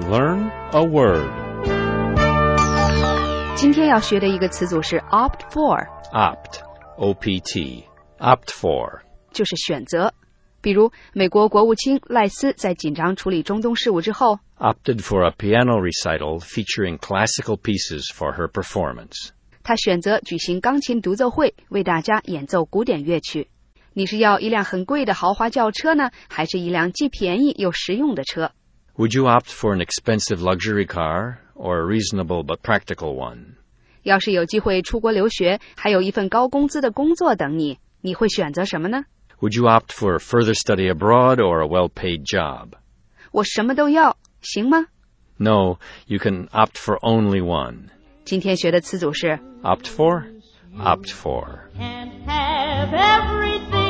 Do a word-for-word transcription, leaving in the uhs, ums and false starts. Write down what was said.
Learn a word. 今天要学的一个词组是 opt for. Opt, O P T, opt for. 就是选择。比如美国国务卿赖斯在紧张处理中东事务之后 opted for a piano recital featuring classical pieces for her performance. 他选择举行钢琴独奏会，为大家演奏古典乐曲。你是要一辆很贵的豪华轿车呢，还是一辆既便宜又实用的车？ Would you opt for an expensive luxury car or a reasonable but practical one? 要是有机会出国留学，还有一份高工资的工作等你，你会选择什么呢？ Would you opt for further study abroad or a well-paid job? 我什么都要，行吗？ No, you can opt for only one. 今天学的词组是 Opt for? Opt for. Can't have everything